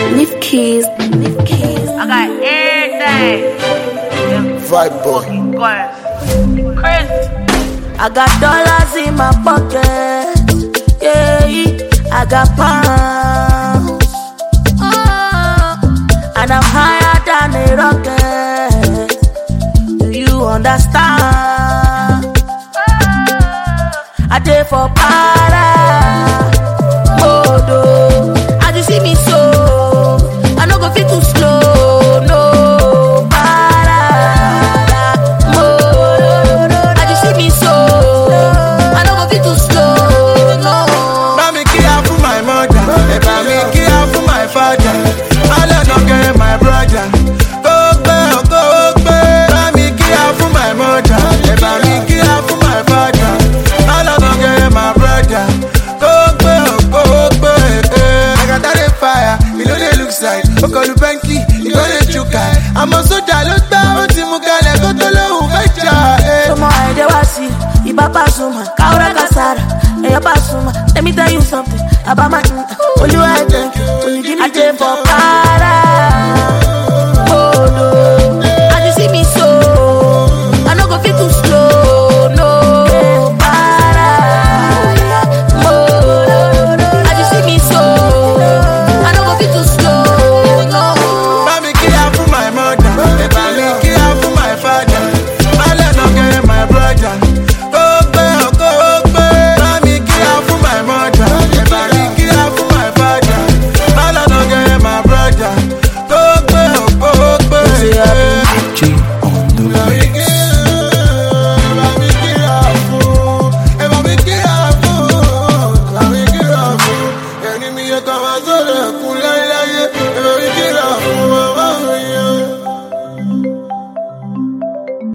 Leaf keys. I got everything. Vibe boy. Chris. I got dollars in my pocket. Yeah, I got pounds. And I'm higher than a rocket. Do you understand? I did for para. Modo. As you see me so, I no go fit too slow. No. Para. Modo. As you see me so, I no go fit too slow. No. Mami kia for my mother, mami kia for my father. All I don't get my brother. Go back, mami kia for my mother, mami kia for my father. All I don't get my brother. Go back, I got that fire. You know they look like Okolu Bentley. You know they chuka. I'm also look down to Mugale. Go to low becha. Come on, I was see. Ibaba Zuma, Kaura Kasara, Eyaba Zuma. Let me tell you something about my. Only I think, only give me for power.